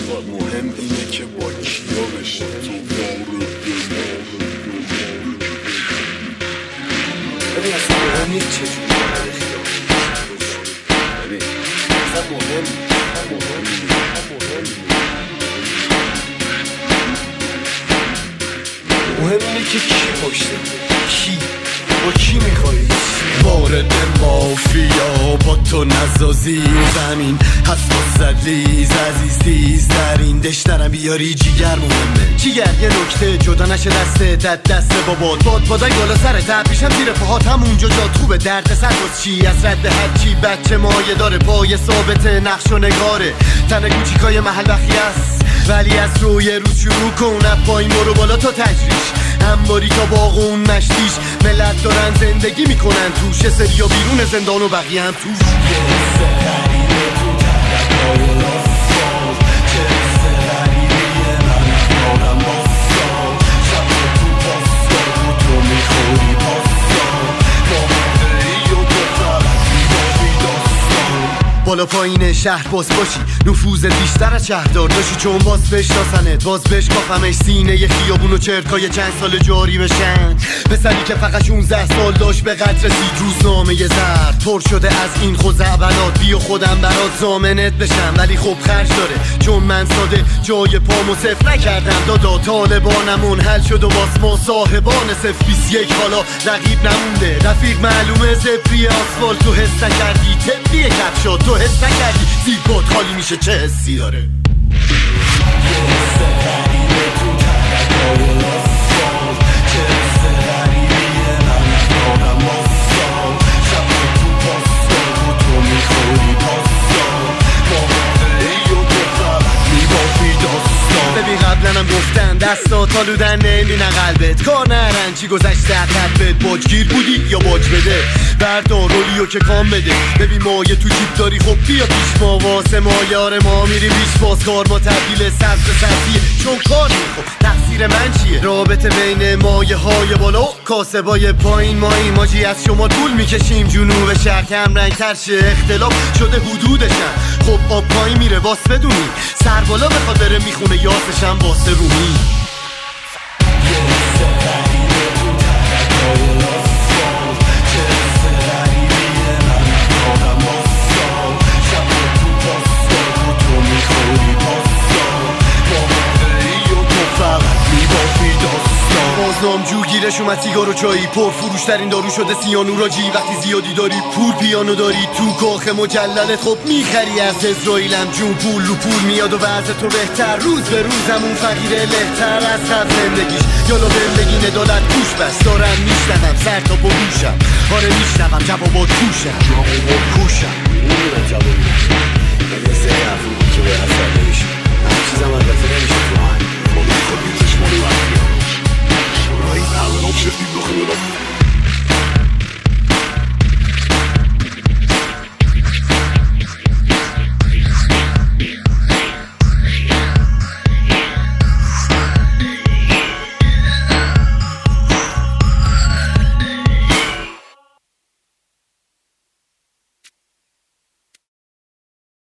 مهم اینه که با کیا بشه تو ببین اصلا مهم نیست چجوری ببین اصلا مهم اینه که کی پشته کی با کی میخوایی وارد مافیا با تو نزازی زمین هست و زدلیز عزیزیز در این دشترم بیاری جیگر مهمه جیگر یه نکته جدا نشه دست دست بابات بادای بالا سرت پیشم زیر پاهات همونجا جات خوبه درد سر باز چی از رد هرچی بچه مایه داره پای ثابت نقش و نگاره تنه کوچیکای محل بخی است ولی از روی روز شروع کن از پایین برو بالا تا تجریش انباری تا باغون مشتیش ملت دارن زندگی میکنن توش سریا بیرون زندان و بقیه هم توش بالا پایین شهر باز باشی نفوذ بیشتر از شهردار داشتی چون باز بشناسنت باز بشکافمش سینه ی خیابون و چرکای چند سال جاری بشن پسری که فقط 16 سال داشت به قدر رسید روزنامه زرد پر شده از این خزعبلات بیا خودم برات ضامنت بشم ولی خب خرج داره چون من ساده جای پامو صفر نکردم دادا طالبانمون حل شد و باز ما صاحبان 021 حالا رقیب نمونده رفیق معلومه زبری آسفالت تو حس نکردی تبری کف شد تو حس نکردی زیبات خالی میشه چه حسی داره ببین قبلنم گفتن دستات آلودن نمیبینن قلبت کار نرن چی گذشته قلبت باجگیر بودی یا باج بده بردار رولیو که کام بده ببین مایه تو جیب داری خب بیا پیش ما واسه ما یار ما میری پیش باز کار ما تبدیل سبز سبزیه چون کار میخوب تقصیر من چیه رابطه بین مایه های بالا و کاسبای پایین ما ایماجی از شما طول میکشیم جنوب شهر کم رنگ تر شه اختلاف شده حدودشن خب آب پایین میره باس بدونی سر بالا بخواد بره میخونه یاسشم واسه رومی جوگیرش اومد سیگار و چایی پر فروشترین دارو شده سیانوراجی وقتی زیادی داری پول پیانو داری تو کاخ مجللت خب میخری از اسرائیلم جون پول رو پول میاد و وضع تو بهتر روز به روزمون فقیره لهتر از قبل زندگیش یالا زندگی ندالت گوش بس دارم میشنوم سر تا با گوشم آره میشنوم جوابات کوشم نمیدونم جوابی یه سه حرفی که به حساب نمیشه همه چیزم البته نمیشه تو هنگ خب میخواد بیتش مونو